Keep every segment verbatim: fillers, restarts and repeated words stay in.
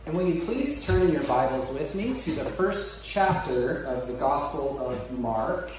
And will you please turn in your Bibles with me to the first chapter of the Gospel of Mark.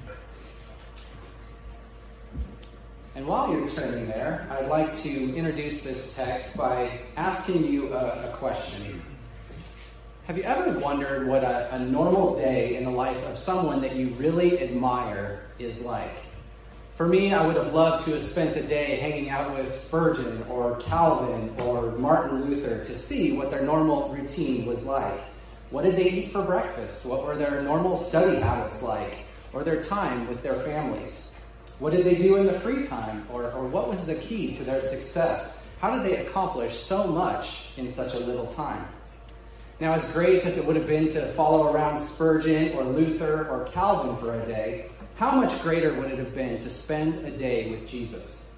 And while you're turning there, I'd like to introduce this text by asking you a, a question. Have you ever wondered what a, a normal day in the life of someone that you really admire is like? For me, I would have loved to have spent a day hanging out with Spurgeon or Calvin or Martin Luther to see what their normal routine was like. What did they eat for breakfast? What were their normal study habits like? Or their time with their families? What did they do in the free time? Or, or what was the key to their success? How did they accomplish so much in such a little time? Now, as great as it would have been to follow around Spurgeon or Luther or Calvin for a day, how much greater would it have been to spend a day with Jesus?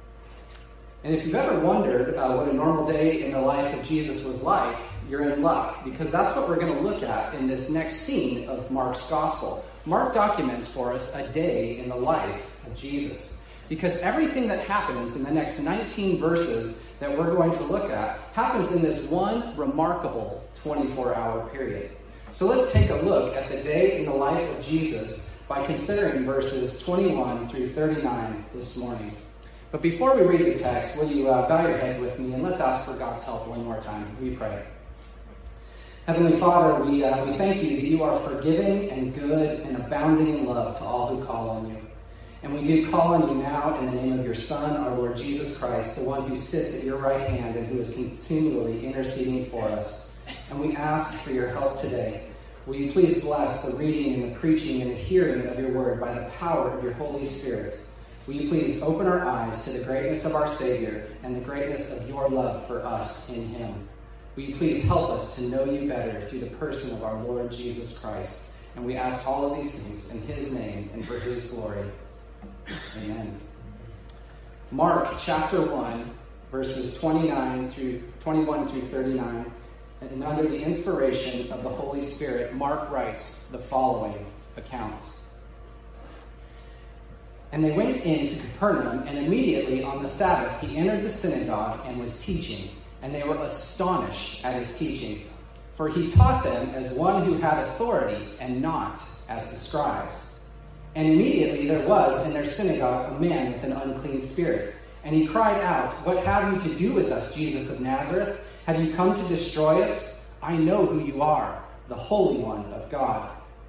And if you've ever wondered uh, what a normal day in the life of Jesus was like, you're in luck, because that's what we're going to look at in this next scene of Mark's Gospel. Mark documents for us a day in the life of Jesus, because everything that happens in the next nineteen verses that we're going to look at happens in this one remarkable twenty-four hour period. So let's take a look at the day in the life of Jesus by considering verses twenty-one through thirty-nine this morning. But before we read the text, will you uh, bow your heads with me and let's ask for God's help one more time. We pray. Heavenly Father, we, uh, we thank you that you are forgiving and good and abounding in love to all who call on you. And we do call on you now in the name of your Son, our Lord Jesus Christ, the one who sits at your right hand and who is continually interceding for us. And we ask for your help today. Will you please bless the reading and the preaching and the hearing of your word by the power of your Holy Spirit? Will you please open our eyes to the greatness of our Savior and the greatness of your love for us in him? Will you please help us to know you better through the person of our Lord Jesus Christ? And we ask all of these things in his name and for his glory. Amen. Mark chapter one, verses twenty-nine through twenty-one through thirty-nine. And under the inspiration of the Holy Spirit, Mark writes the following account. And they went into Capernaum, and immediately on the Sabbath he entered the synagogue and was teaching. And they were astonished at his teaching, for he taught them as one who had authority and not as the scribes. And immediately there was in their synagogue a man with an unclean spirit. And he cried out, "What have you to do with us, Jesus of Nazareth? Have you come to destroy us? I know who you are, the Holy One of God."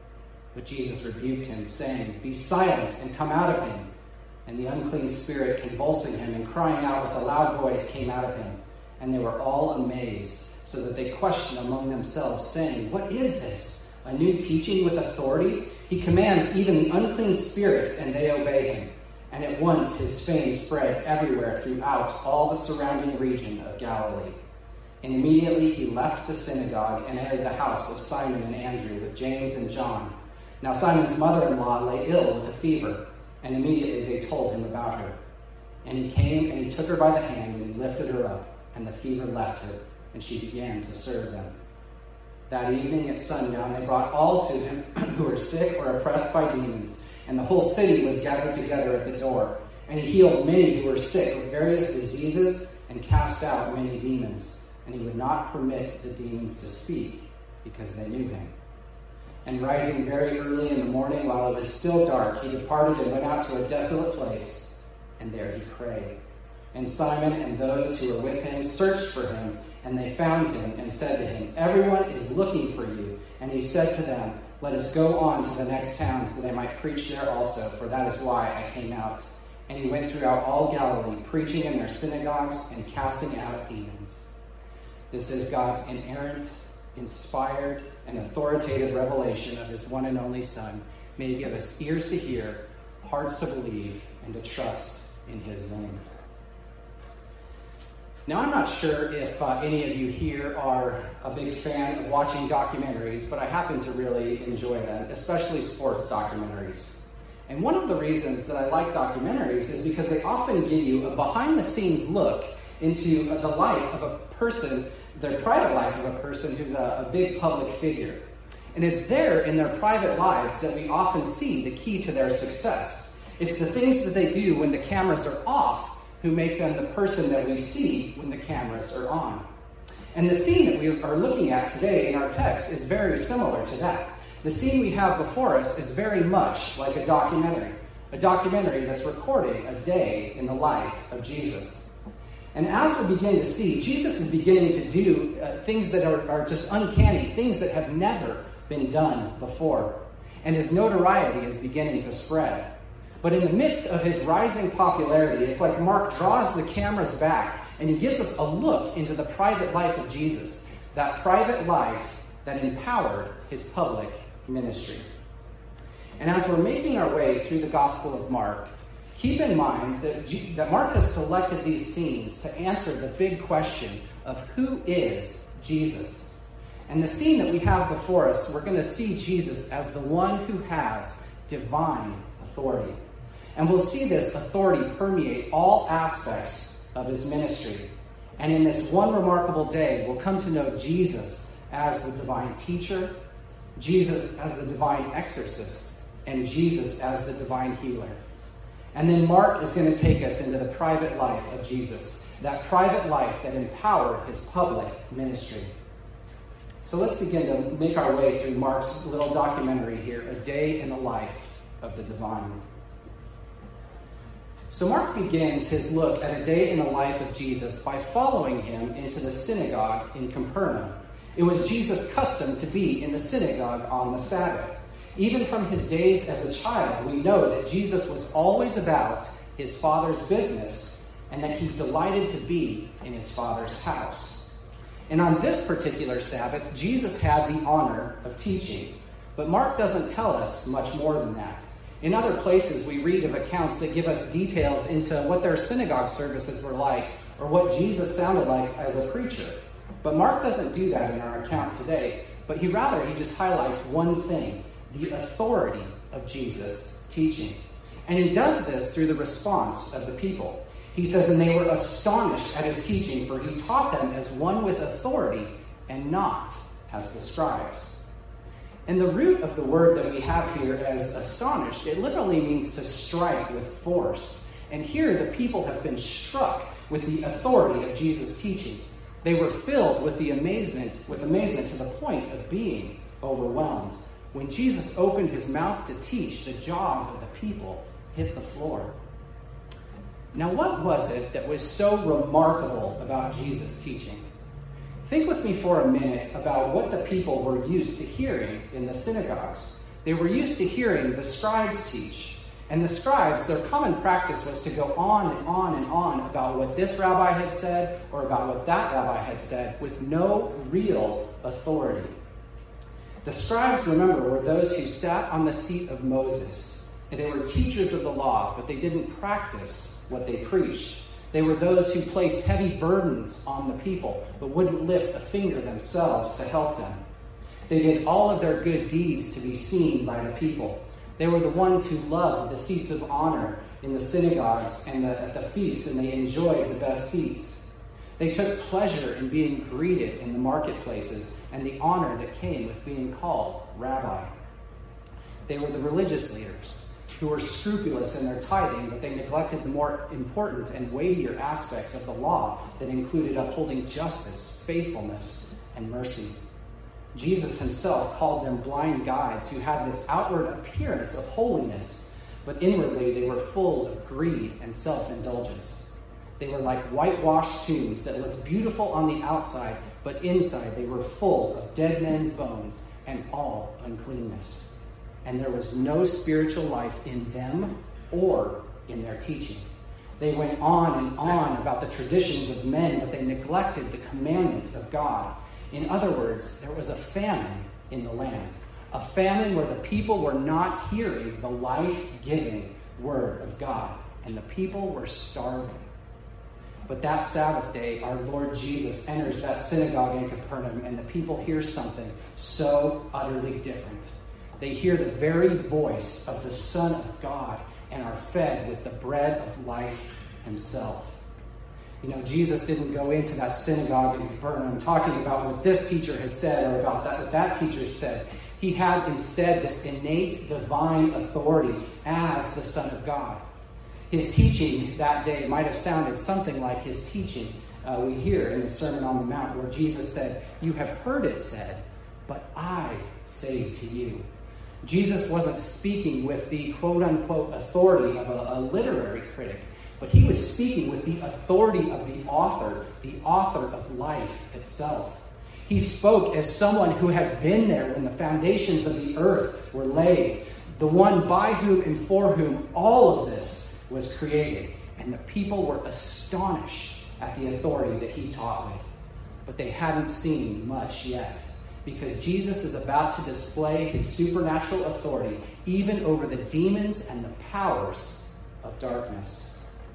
But Jesus rebuked him, saying, "Be silent and come out of him." And the unclean spirit, convulsing him and crying out with a loud voice, came out of him. And they were all amazed, so that they questioned among themselves, saying, "What is this? A new teaching with authority? He commands even the unclean spirits, and they obey him." And at once his fame spread everywhere throughout all the surrounding region of Galilee. And immediately he left the synagogue and entered the house of Simon and Andrew with James and John. Now Simon's mother-in-law lay ill with a fever, and immediately they told him about her. And he came and he took her by the hand and lifted her up, and the fever left her, and she began to serve them. That evening at sundown they brought all to him who were sick or oppressed by demons, and the whole city was gathered together at the door. And he healed many who were sick with various diseases and cast out many demons. And he would not permit the demons to speak, because they knew him. And rising very early in the morning, while it was still dark, he departed and went out to a desolate place, and there he prayed. And Simon and those who were with him searched for him, and they found him and said to him, "Everyone is looking for you." And he said to them, "Let us go on to the next towns, that I might preach there also, for that is why I came out." And he went throughout all Galilee, preaching in their synagogues and casting out demons. This is God's inerrant, inspired, and authoritative revelation of his one and only Son. May he give us ears to hear, hearts to believe, and to trust in his name. Now, I'm not sure if uh, any of you here are a big fan of watching documentaries, but I happen to really enjoy them, especially sports documentaries. And one of the reasons that I like documentaries is because they often give you a behind-the-scenes look into the life of a person, their private life of a person who's a, a big public figure. And it's there in their private lives that we often see the key to their success. It's the things that they do when the cameras are off who make them the person that we see when the cameras are on. And the scene that we are looking at today in our text is very similar to that. The scene we have before us is very much like a documentary, a documentary that's recording a day in the life of Jesus. And as we begin to see, Jesus is beginning to do uh, things that are, are just uncanny, things that have never been done before. And his notoriety is beginning to spread. But in the midst of his rising popularity, it's like Mark draws the cameras back and he gives us a look into the private life of Jesus, that private life that empowered his public ministry. And as we're making our way through the Gospel of Mark, keep in mind that, G- that Mark has selected these scenes to answer the big question of who is Jesus. And the scene that we have before us, we're going to see Jesus as the one who has divine authority. And we'll see this authority permeate all aspects of his ministry. And in this one remarkable day, we'll come to know Jesus as the divine teacher, Jesus as the divine exorcist, and Jesus as the divine healer. And then Mark is going to take us into the private life of Jesus, that private life that empowered his public ministry. So let's begin to make our way through Mark's little documentary here, A Day in the Life of the Divine. So Mark begins his look at a day in the life of Jesus by following him into the synagogue in Capernaum. It was Jesus' custom to be in the synagogue on the Sabbath. Even from his days as a child, we know that Jesus was always about his Father's business and that he delighted to be in his Father's house. And on this particular Sabbath, Jesus had the honor of teaching. But Mark doesn't tell us much more than that. In other places, we read of accounts that give us details into what their synagogue services were like or what Jesus sounded like as a preacher. But Mark doesn't do that in our account today, but he rather, he just highlights one thing, the authority of Jesus' teaching. And he does this through the response of the people. He says, and they were astonished at his teaching, for he taught them as one with authority and not as the scribes. And the root of the word that we have here as astonished, it literally means to strike with force. And here the people have been struck with the authority of Jesus' teaching. They were filled with the amazement, with amazement to the point of being overwhelmed. When Jesus opened his mouth to teach, the jaws of the people hit the floor. Now, what was it that was so remarkable about Jesus' teaching? Think with me for a minute about what the people were used to hearing in the synagogues. They were used to hearing the scribes teach. And the scribes, their common practice was to go on and on and on about what this rabbi had said or about what that rabbi had said with no real authority. The scribes, remember, were those who sat on the seat of Moses. And they were teachers of the law, but they didn't practice what they preached. They were those who placed heavy burdens on the people, but wouldn't lift a finger themselves to help them. They did all of their good deeds to be seen by the people. They were the ones who loved the seats of honor in the synagogues and the, at the feasts, and they enjoyed the best seats. They took pleasure in being greeted in the marketplaces and the honor that came with being called rabbi. They were the religious leaders who were scrupulous in their tithing, but they neglected the more important and weightier aspects of the law that included upholding justice, faithfulness, and mercy. Jesus himself called them blind guides who had this outward appearance of holiness, but inwardly they were full of greed and self-indulgence. They were like whitewashed tombs that looked beautiful on the outside, but inside they were full of dead men's bones and all uncleanness. And there was no spiritual life in them or in their teaching. They went on and on about the traditions of men, but they neglected the commandment of God. In other words, there was a famine in the land, a famine where the people were not hearing the life-giving word of God, and the people were starving. But that Sabbath day, our Lord Jesus enters that synagogue in Capernaum, and the people hear something so utterly different. They hear the very voice of the Son of God and are fed with the bread of life himself. You know, Jesus didn't go into that synagogue in Capernaum talking about what this teacher had said or about that, what that teacher said. He had instead this innate divine authority as the Son of God. His teaching that day might have sounded something like his teaching uh, we hear in the Sermon on the Mount, where Jesus said, "You have heard it said, but I say to you." Jesus wasn't speaking with the quote-unquote authority of a, a literary critic, but he was speaking with the authority of the author, the author of life itself. He spoke as someone who had been there when the foundations of the earth were laid, the one by whom and for whom all of this was created. And the people were astonished at the authority that he taught with. But they hadn't seen much yet, because Jesus is about to display his supernatural authority even over the demons and the powers of darkness.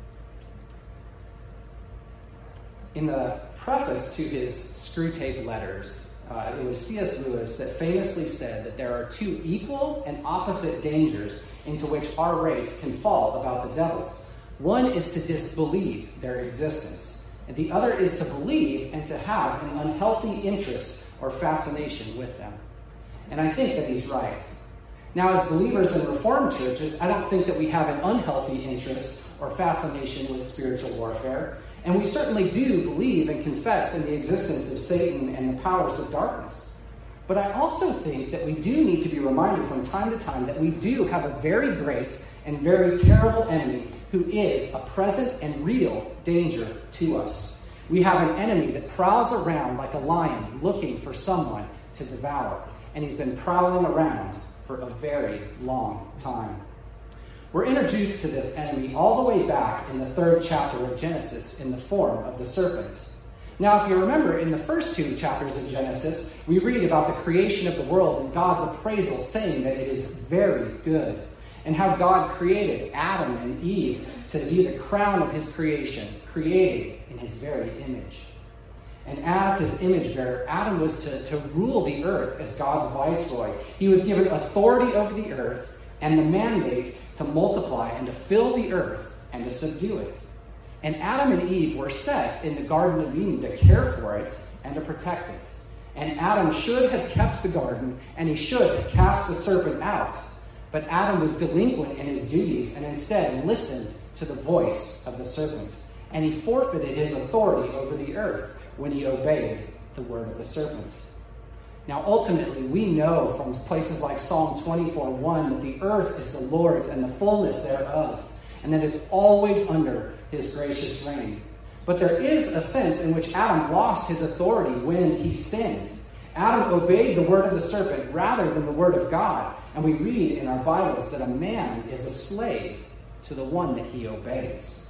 In the preface to his Screwtape Letters, uh, it was C S Lewis that famously said that there are two equal and opposite dangers into which our race can fall about the devils. One is to disbelieve their existence, and the other is to believe and to have an unhealthy interest or fascination with them. And I think that he's right. Now, as believers in Reformed churches, I don't think that we have an unhealthy interest or fascination with spiritual warfare. And we certainly do believe and confess in the existence of Satan and the powers of darkness. But I also think that we do need to be reminded from time to time that we do have a very great and very terrible enemy who is a present and real danger to us. We have an enemy that prowls around like a lion looking for someone to devour. And he's been prowling around for a very long time. We're introduced to this enemy all the way back in the third chapter of Genesis in the form of the serpent. Now, if you remember, in the first two chapters of Genesis, we read about the creation of the world and God's appraisal saying that it is very good, and how God created Adam and Eve to be the crown of his creation, created in his very image. And as his image bearer, Adam was to, to rule the earth as God's viceroy. He was given authority over the earth and the mandate to multiply and to fill the earth and to subdue it. And Adam and Eve were set in the Garden of Eden to care for it and to protect it. And Adam should have kept the garden, and he should have cast the serpent out. But Adam was delinquent in his duties and instead listened to the voice of the serpent. And he forfeited his authority over the earth when he obeyed the word of the serpent. Now, ultimately, we know from places like Psalm twenty-four one that the earth is the Lord's and the fullness thereof, and that it's always under his gracious reign. But there is a sense in which Adam lost his authority when he sinned. Adam obeyed the word of the serpent rather than the word of God, and we read in our Bibles that a man is a slave to the one that he obeys.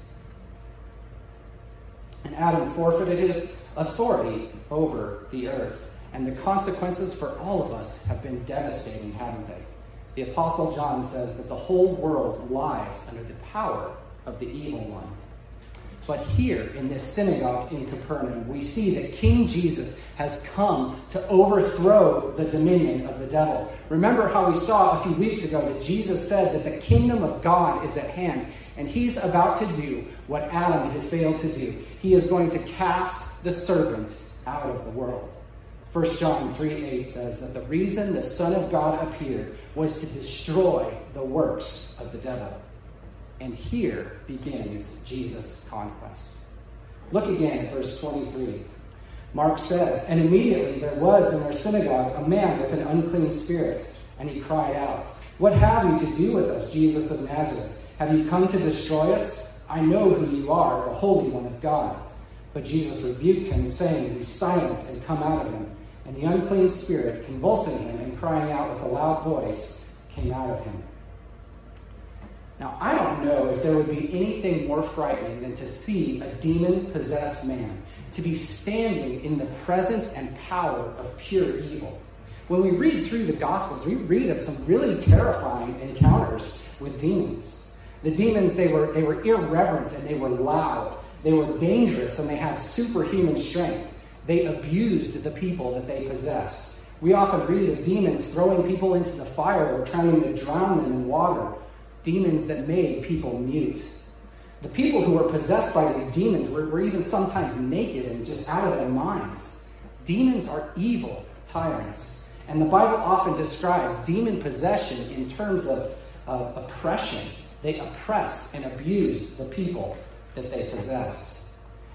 And Adam forfeited his authority over the earth. And the consequences for all of us have been devastating, haven't they? The Apostle John says that the whole world lies under the power of the evil one. But here in this synagogue in Capernaum, we see that King Jesus has come to overthrow the dominion of the devil. Remember how we saw a few weeks ago that Jesus said that the kingdom of God is at hand, and he's about to do what Adam had failed to do. He is going to cast the serpent out of the world. First John three eight says that the reason the Son of God appeared was to destroy the works of the devil. And here begins Jesus' conquest. Look again at verse twenty-three. Mark says, "And immediately there was in their synagogue a man with an unclean spirit, and he cried out, 'What have you to do with us, Jesus of Nazareth? Have you come to destroy us? I know who you are, the Holy One of God.' But Jesus rebuked him, saying, 'Be silent and come out of him.' And the unclean spirit, convulsing him and crying out with a loud voice, came out of him." Now, I don't know if there would be anything more frightening than to see a demon-possessed man, to be standing in the presence and power of pure evil. When we read through the Gospels, we read of some really terrifying encounters with demons. The demons, they were, they were irreverent and they were loud. They were dangerous and they had superhuman strength. They abused the people that they possessed. We often read of demons throwing people into the fire or trying to drown them in water. Demons that made people mute. The people who were possessed by these demons were, were even sometimes naked and just out of their minds. Demons are evil tyrants. And the Bible often describes demon possession in terms of, of oppression. They oppressed and abused the people that they possessed.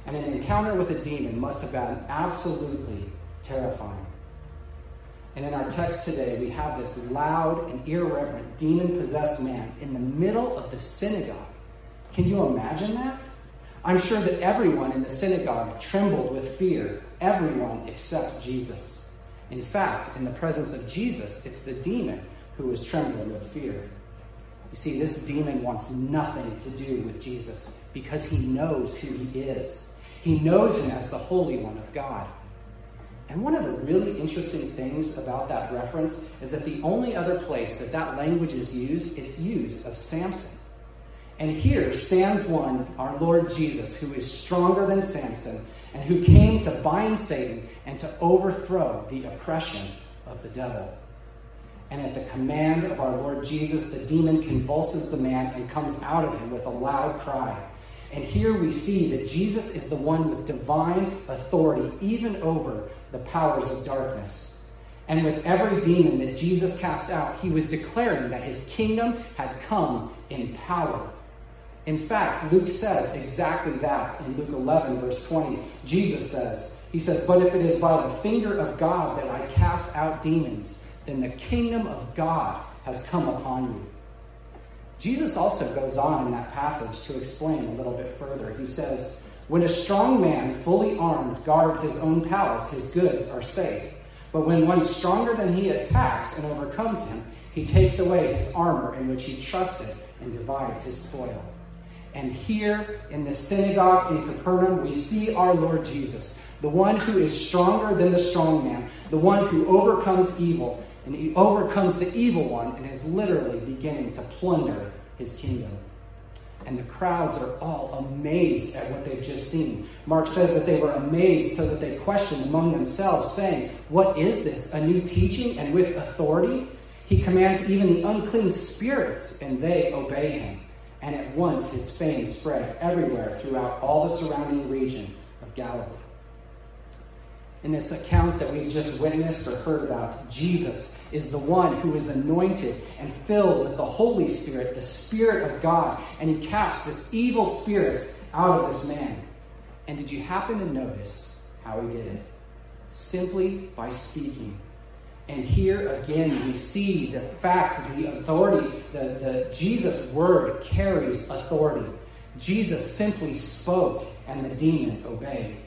And an encounter with a demon must have been absolutely terrifying. And in our text today, we have this loud and irreverent demon-possessed man in the middle of the synagogue. Can you imagine that? I'm sure that everyone in the synagogue trembled with fear, everyone except Jesus. In fact, in the presence of Jesus, it's the demon who is trembling with fear. You see, this demon wants nothing to do with Jesus because he knows who he is. He knows him as the Holy One of God. And one of the really interesting things about that reference is that the only other place that that language is used, it's used of Samson. And here stands one, our Lord Jesus, who is stronger than Samson and who came to bind Satan and to overthrow the oppression of the devil. And at the command of our Lord Jesus, the demon convulses the man and comes out of him with a loud cry. And here we see that Jesus is the one with divine authority, even over the powers of darkness. And with every demon that Jesus cast out, he was declaring that his kingdom had come in power. In fact, Luke says exactly that in Luke eleven, verse twenty. Jesus says, he says, "But if it is by the finger of God that I cast out demons, then the kingdom of God has come upon you." Jesus also goes on in that passage to explain a little bit further. He says, "When a strong man, fully armed, guards his own palace, his goods are safe. But when one stronger than he attacks and overcomes him, he takes away his armor in which he trusted and divides his spoil." And here in the synagogue in Capernaum, we see our Lord Jesus, the one who is stronger than the strong man, the one who overcomes evil, and he overcomes the evil one and is literally beginning to plunder his kingdom. And the crowds are all amazed at what they've just seen. Mark says that they were amazed so that they questioned among themselves, saying, "What is this, a new teaching and with authority? He commands even the unclean spirits, and they obey him." And at once his fame spread everywhere throughout all the surrounding region of Galilee. In this account that we've just witnessed or heard about, Jesus is the one who is anointed and filled with the Holy Spirit, the Spirit of God, and he casts this evil spirit out of this man. And did you happen to notice how he did it? Simply by speaking. And here again we see the fact that the authority, the, the Jesus' word carries authority. Jesus simply spoke and the demon obeyed.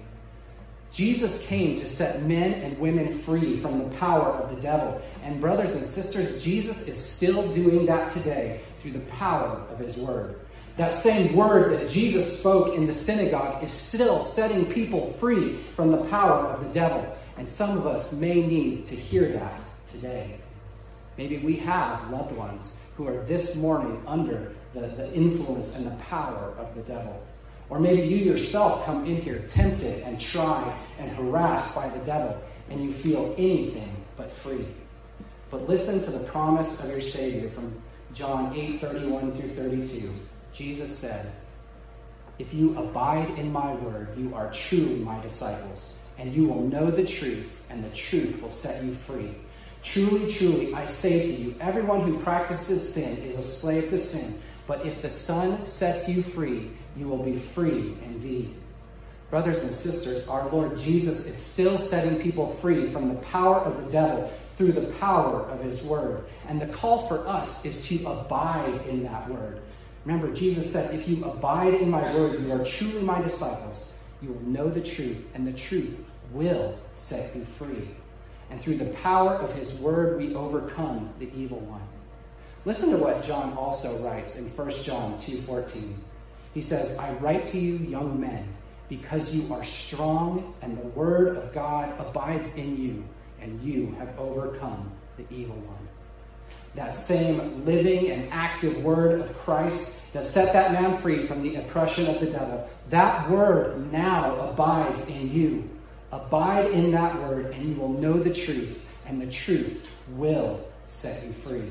Jesus came to set men and women free from the power of the devil. And brothers and sisters, Jesus is still doing that today through the power of his word. That same word that Jesus spoke in the synagogue is still setting people free from the power of the devil. And some of us may need to hear that today. Maybe we have loved ones who are this morning under the, the influence and the power of the devil. Or maybe you yourself come in here tempted and tried and harassed by the devil, and you feel anything but free. But listen to the promise of your Savior from John eight, thirty-one through thirty-two. Jesus said, "If you abide in my word, you are truly my disciples, and you will know the truth, and the truth will set you free. Truly, truly, I say to you, everyone who practices sin is a slave to sin. But if the Son sets you free, you will be free indeed." Brothers and sisters, our Lord Jesus is still setting people free from the power of the devil through the power of his word. And the call for us is to abide in that word. Remember, Jesus said, "If you abide in my word, you are truly my disciples. You will know the truth, and the truth will set you free." And through the power of his word, we overcome the evil one. Listen to what John also writes in First John two fourteen. He says, "I write to you, young men, because you are strong, and the word of God abides in you, and you have overcome the evil one." That same living and active word of Christ that set that man free from the oppression of the devil, that word now abides in you. Abide in that word, and you will know the truth, and the truth will set you free.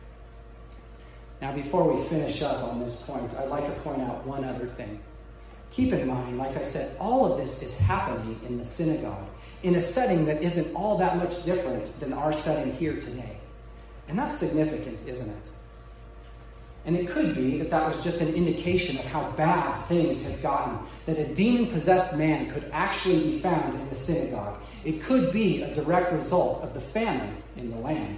Now, before we finish up on this point, I'd like to point out one other thing. Keep in mind, like I said, all of this is happening in the synagogue, in a setting that isn't all that much different than our setting here today. And that's significant, isn't it? And it could be that that was just an indication of how bad things had gotten, that a demon-possessed man could actually be found in the synagogue. It could be a direct result of the famine in the land.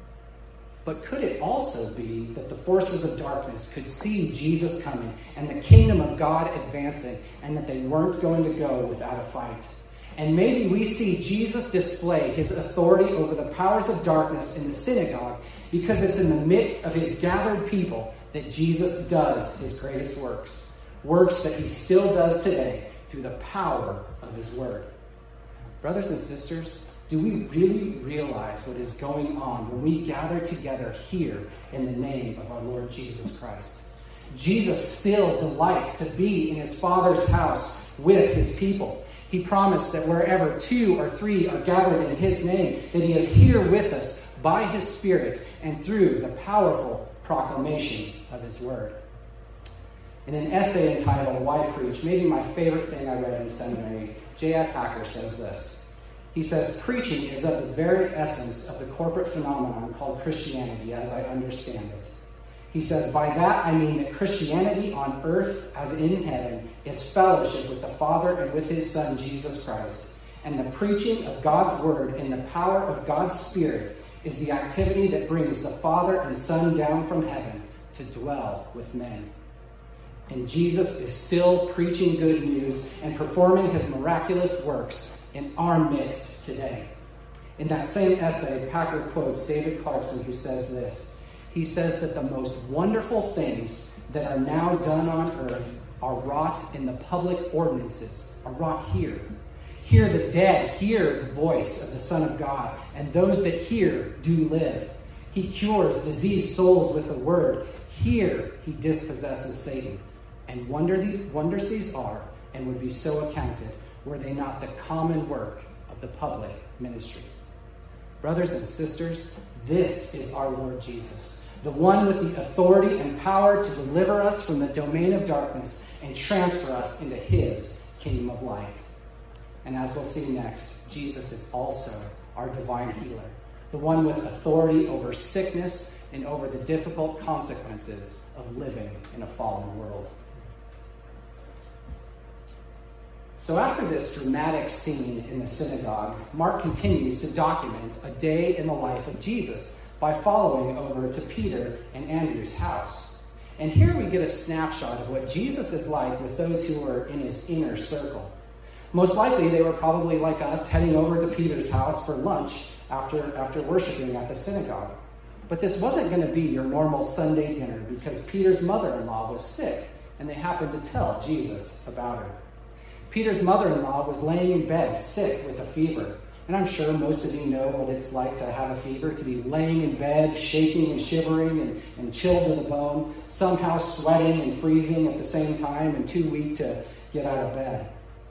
But could it also be that the forces of darkness could see Jesus coming and the kingdom of God advancing, and that they weren't going to go without a fight? And maybe we see Jesus display his authority over the powers of darkness in the synagogue because it's in the midst of his gathered people that Jesus does his greatest works. Works that he still does today through the power of his word. Brothers and sisters, do we really realize what is going on when we gather together here in the name of our Lord Jesus Christ? Jesus still delights to be in his Father's house with his people. He promised that wherever two or three are gathered in his name, that he is here with us by his Spirit and through the powerful proclamation of his word. In an essay entitled Why Preach, maybe my favorite thing I read in seminary, J I Packer says this. He says, preaching is of the very essence of the corporate phenomenon called Christianity, as I understand it. He says, by that I mean that Christianity on earth as in heaven is fellowship with the Father and with his Son, Jesus Christ. And the preaching of God's word in the power of God's Spirit is the activity that brings the Father and Son down from heaven to dwell with men. And Jesus is still preaching good news and performing his miraculous works in our midst today. In that same essay, Packer quotes David Clarkson, who says this. He says that the most wonderful things that are now done on earth are wrought in the public ordinances, are wrought here. Here the dead hear the voice of the Son of God, and those that hear do live. He cures diseased souls with the word. Here he dispossesses Satan. And wonder these, wonders these are, and would be so accounted, were they not the common work of the public ministry. Brothers and sisters, this is our Lord Jesus, the one with the authority and power to deliver us from the domain of darkness and transfer us into his kingdom of light. And as we'll see next, Jesus is also our divine healer, the one with authority over sickness and over the difficult consequences of living in a fallen world. So after this dramatic scene in the synagogue, Mark continues to document a day in the life of Jesus by following over to Peter and Andrew's house. And here we get a snapshot of what Jesus is like with those who are in his inner circle. Most likely they were probably like us, heading over to Peter's house for lunch after, after worshiping at the synagogue. But this wasn't going to be your normal Sunday dinner because Peter's mother-in-law was sick, and they happened to tell Jesus about her. Peter's mother-in-law was laying in bed sick with a fever. And I'm sure most of you know what it's like to have a fever, to be laying in bed, shaking and shivering and, and chilled to the bone, somehow sweating and freezing at the same time and too weak to get out of bed.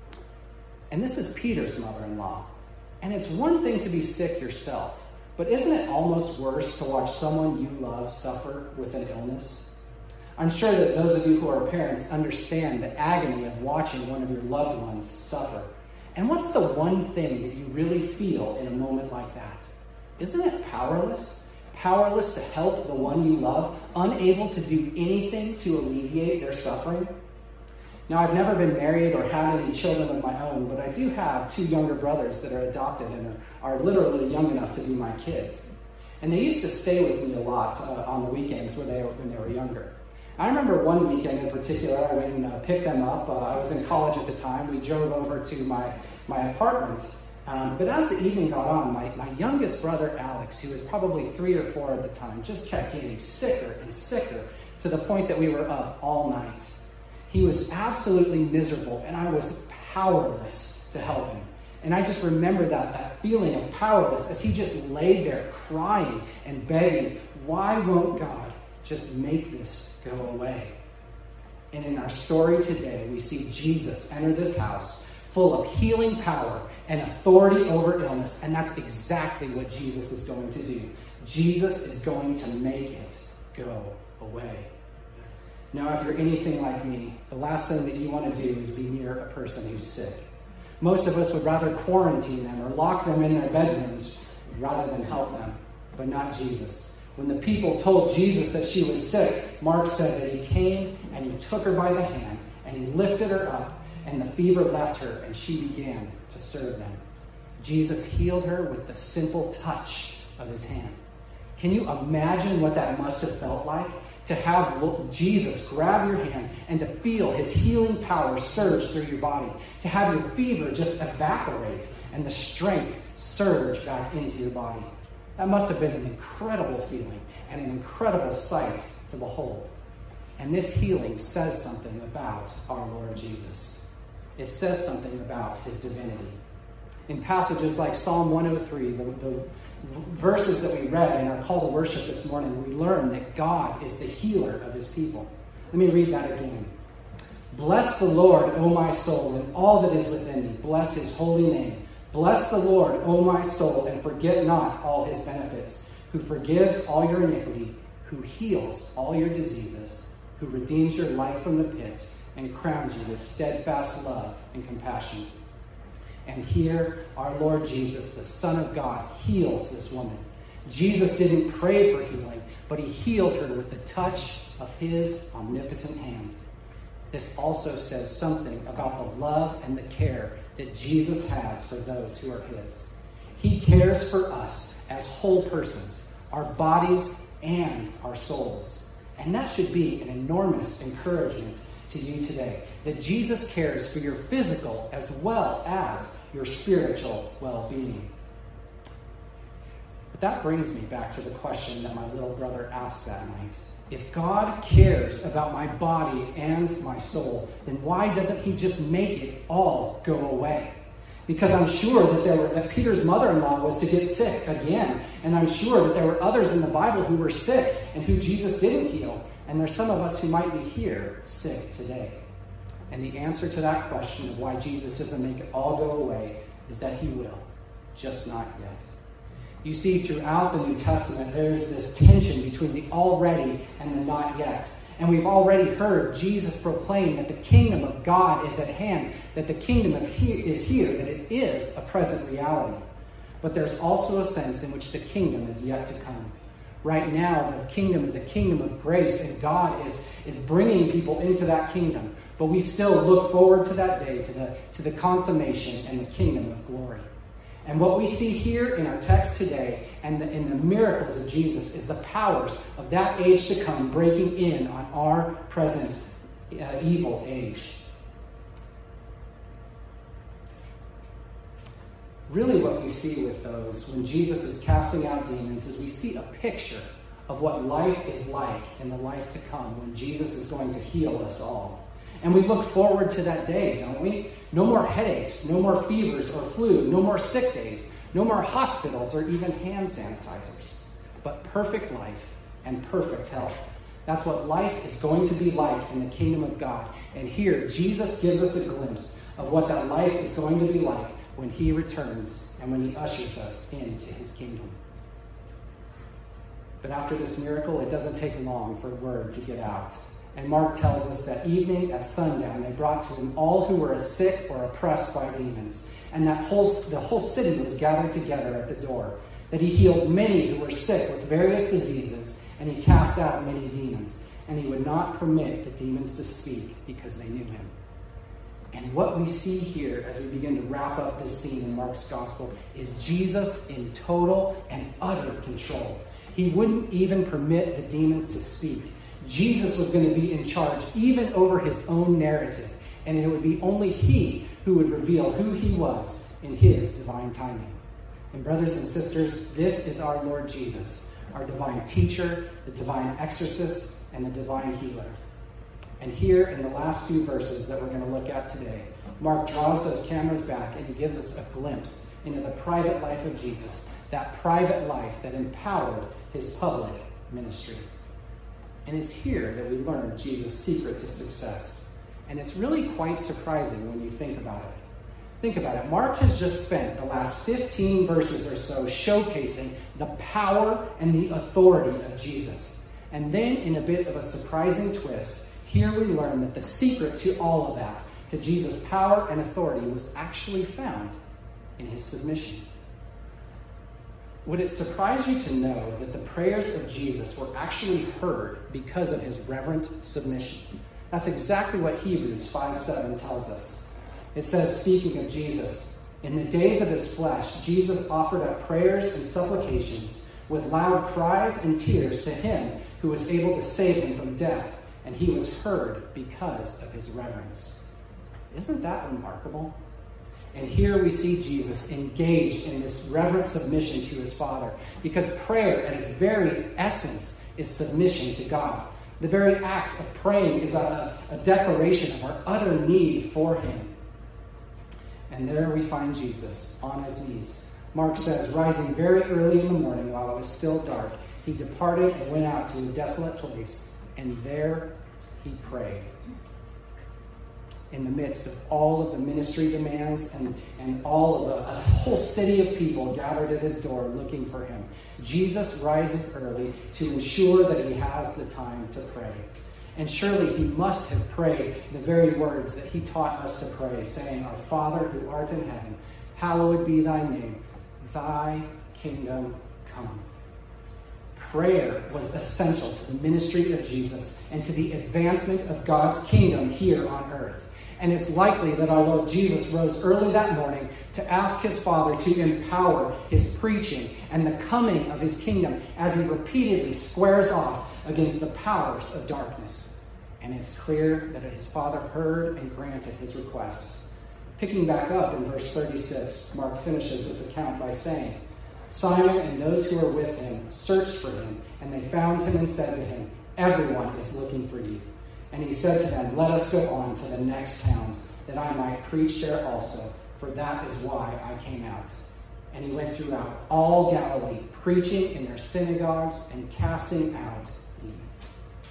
And this is Peter's mother-in-law. And it's one thing to be sick yourself, but isn't it almost worse to watch someone you love suffer with an illness? I'm sure that those of you who are parents understand the agony of watching one of your loved ones suffer. And what's the one thing that you really feel in a moment like that? Isn't it powerless? Powerless to help the one you love, unable to do anything to alleviate their suffering? Now, I've never been married or had any children of my own, but I do have two younger brothers that are adopted and are, are literally young enough to be my kids. And they used to stay with me a lot uh, on the weekends when they, were, when they were younger. I remember one weekend in particular, I went and uh, picked them up. Uh, I was in college at the time. We drove over to my, my apartment. Um, but as the evening got on, my, my youngest brother, Alex, who was probably three or four at the time, just kept getting sicker and sicker to the point that we were up all night. He was absolutely miserable, and I was powerless to help him. And I just remember that, that feeling of powerless as he just laid there crying and begging, why won't God just make this go away? And in our story today, we see Jesus enter this house full of healing power and authority over illness. And that's exactly what Jesus is going to do. Jesus is going to make it go away. Now, if you're anything like me, the last thing that you want to do is be near a person who's sick. Most of us would rather quarantine them or lock them in their bedrooms rather than help them, but not Jesus. When the people told Jesus that she was sick, Mark said that he came and he took her by the hand and he lifted her up, and the fever left her and she began to serve them. Jesus healed her with the simple touch of his hand. Can you imagine what that must have felt like? To have Jesus grab your hand and to feel his healing power surge through your body. To have your fever just evaporate and the strength surge back into your body. That must have been an incredible feeling and an incredible sight to behold. And this healing says something about our Lord Jesus. It says something about his divinity. In passages like Psalm one oh three, the, the verses that we read in our call to worship this morning, we learn that God is the healer of his people. Let me read that again. Bless the Lord, O my soul, and all that is within me. Bless his holy name. Bless the Lord, O my soul, and forget not all his benefits, who forgives all your iniquity, who heals all your diseases, who redeems your life from the pit, and crowns you with steadfast love and compassion. And here, our Lord Jesus, the Son of God, heals this woman. Jesus didn't pray for healing, but he healed her with the touch of his omnipotent hand. This also says something about the love and the care that Jesus has for those who are his. He cares for us as whole persons, our bodies and our souls. And that should be an enormous encouragement to you today, that Jesus cares for your physical as well as your spiritual well-being. But that brings me back to the question that my little brother asked that night. If God cares about my body and my soul, then why doesn't he just make it all go away? Because I'm sure that there were that Peter's mother-in-law was to get sick again, and I'm sure that there were others in the Bible who were sick and who Jesus didn't heal. And there's some of us who might be here sick today. And the answer to that question of why Jesus doesn't make it all go away is that he will, just not yet. You see, throughout the New Testament, there's this tension between the already and the not yet. And we've already heard Jesus proclaim that the kingdom of God is at hand, that the kingdom of he- is here, that it is a present reality. But there's also a sense in which the kingdom is yet to come. Right now, the kingdom is a kingdom of grace, and God is, is bringing people into that kingdom. But we still look forward to that day, to the, to the consummation and the kingdom of glory. And what we see here in our text today and the, in the miracles of Jesus is the powers of that age to come breaking in on our present uh, evil age. Really what we see with those when Jesus is casting out demons is we see a picture of what life is like in the life to come when Jesus is going to heal us all. And we look forward to that day, don't we? No more headaches, no more fevers or flu, no more sick days, no more hospitals or even hand sanitizers, but perfect life and perfect health. That's what life is going to be like in the kingdom of God. And here, Jesus gives us a glimpse of what that life is going to be like when he returns and when he ushers us into his kingdom. But after this miracle, it doesn't take long for word to get out. And Mark tells us that evening at sundown, they brought to him all who were sick or oppressed by demons. And that whole, the whole city was gathered together at the door. That he healed many who were sick with various diseases, and he cast out many demons. And he would not permit the demons to speak because they knew him. And what we see here as we begin to wrap up this scene in Mark's gospel is Jesus in total and utter control. He wouldn't even permit the demons to speak. Jesus was going to be in charge even over his own narrative, and it would be only he who would reveal who he was in his divine timing. And brothers and sisters, this is our Lord Jesus, our divine teacher, the divine exorcist, and the divine healer. And here in the last few verses that we're going to look at today, Mark draws those cameras back and he gives us a glimpse into the private life of Jesus, that private life that empowered his public ministry. And it's here that we learn Jesus' secret to success. And it's really quite surprising when you think about it. Think about it. Mark has just spent the last fifteen verses or so showcasing the power and the authority of Jesus. And then in a bit of a surprising twist, here we learn that the secret to all of that, to Jesus' power and authority, was actually found in his submission. Would it surprise you to know that the prayers of Jesus were actually heard because of his reverent submission? That's exactly what Hebrews five seven tells us. It says, speaking of Jesus, in the days of his flesh, Jesus offered up prayers and supplications with loud cries and tears to him who was able to save him from death, and he was heard because of his reverence. Isn't that remarkable? And here we see Jesus engaged in this reverent submission to his Father, because prayer at its very essence is submission to God. The very act of praying is a, a declaration of our utter need for him. And there we find Jesus on his knees. Mark says, rising very early in the morning while it was still dark, he departed and went out to a desolate place, and there he prayed. In the midst of all of the ministry demands and, and all of the, a whole city of people gathered at his door looking for him, Jesus rises early to ensure that he has the time to pray. And surely he must have prayed the very words that he taught us to pray, saying, Our Father who art in heaven, hallowed be thy name. Thy kingdom come. Prayer was essential to the ministry of Jesus and to the advancement of God's kingdom here on earth. And it's likely that our Lord Jesus rose early that morning to ask his Father to empower his preaching and the coming of his kingdom as he repeatedly squares off against the powers of darkness. And it's clear that his Father heard and granted his requests. Picking back up in verse thirty-six, Mark finishes this account by saying, Simon and those who were with him searched for him, and they found him and said to him, Everyone is looking for you. And he said to them, Let us go on to the next towns, that I might preach there also, for that is why I came out. And he went throughout all Galilee, preaching in their synagogues and casting out demons.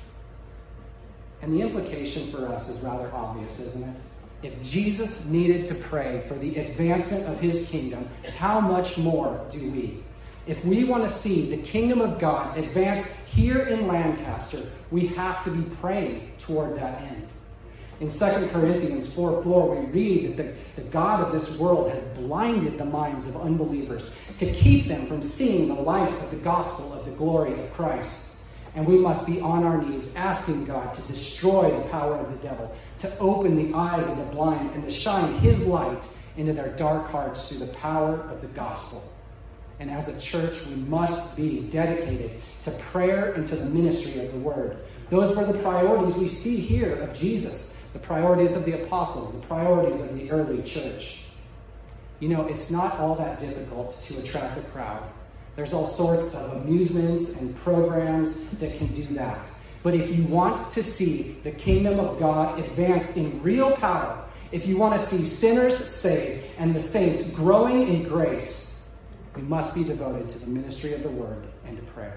And the implication for us is rather obvious, isn't it? If Jesus needed to pray for the advancement of his kingdom, how much more do we? If we want to see the kingdom of God advance here in Lancaster, we have to be praying toward that end. In Second Corinthians four four, we read that the, the God of this world has blinded the minds of unbelievers to keep them from seeing the light of the gospel of the glory of Christ. And we must be on our knees asking God to destroy the power of the devil, to open the eyes of the blind, and to shine his light into their dark hearts through the power of the gospel. And as a church, we must be dedicated to prayer and to the ministry of the word. Those were the priorities we see here of Jesus, the priorities of the apostles, the priorities of the early church. You know, it's not all that difficult to attract a crowd. There's all sorts of amusements and programs that can do that. But if you want to see the kingdom of God advance in real power, if you want to see sinners saved and the saints growing in grace, we must be devoted to the ministry of the word and to prayer.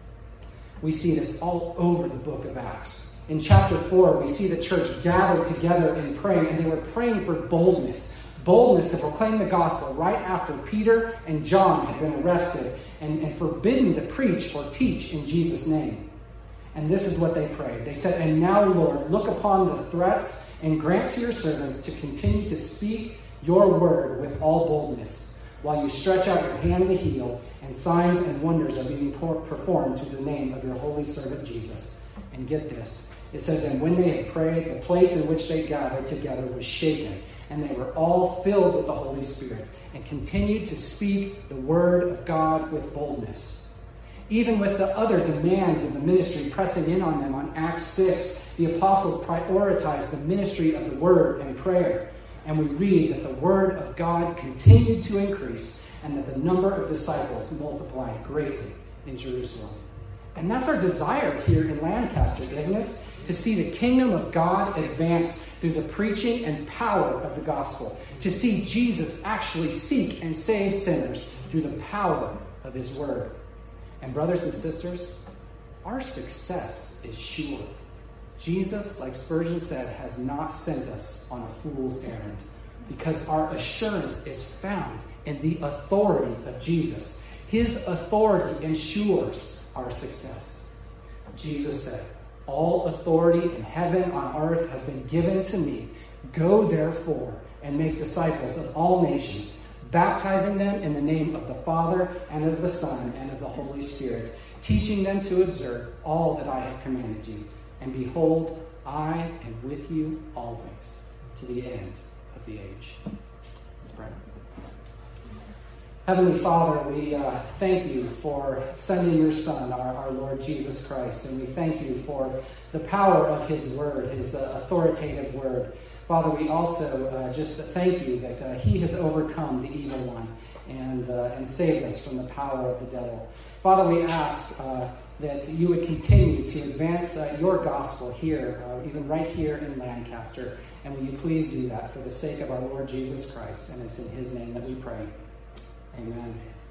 We see this all over the book of Acts. In chapter four, we see the church gathered together in praying, and they were praying for boldness. Boldness to proclaim the gospel right after Peter and John had been arrested and, and forbidden to preach or teach in Jesus' name. And this is what they prayed. They said, And now, Lord, look upon the threats and grant to your servants to continue to speak your word with all boldness, while you stretch out your hand to heal, and signs and wonders are being performed through the name of your holy servant Jesus. And get this, it says, And when they had prayed, the place in which they gathered together was shaken, and they were all filled with the Holy Spirit, and continued to speak the word of God with boldness. Even with the other demands of the ministry pressing in on them on Acts six, the apostles prioritized the ministry of the word and prayer. And we read that the word of God continued to increase and that the number of disciples multiplied greatly in Jerusalem. And that's our desire here in Lancaster, isn't it? To see the kingdom of God advance through the preaching and power of the gospel. To see Jesus actually seek and save sinners through the power of his word. And brothers and sisters, our success is sure. Jesus, like Spurgeon said, has not sent us on a fool's errand, because our assurance is found in the authority of Jesus. His authority ensures our success. Jesus said, All authority in heaven and on earth has been given to me. Go therefore and make disciples of all nations, baptizing them in the name of the Father, and of the Son, and of the Holy Spirit, teaching them to observe all that I have commanded you. And behold, I am with you always, to the end of the age. Let's pray. Heavenly Father, we uh, thank you for sending your Son, our, our Lord Jesus Christ, and we thank you for the power of his word, his uh, authoritative word. Father, we also uh, just thank you that uh, he has overcome the evil one and, uh, and saved us from the power of the devil. Father, we ask uh, that you would continue to advance uh, your gospel here, uh, even right here in Lancaster. And will you please do that for the sake of our Lord Jesus Christ? And it's in his name that we pray. Amen.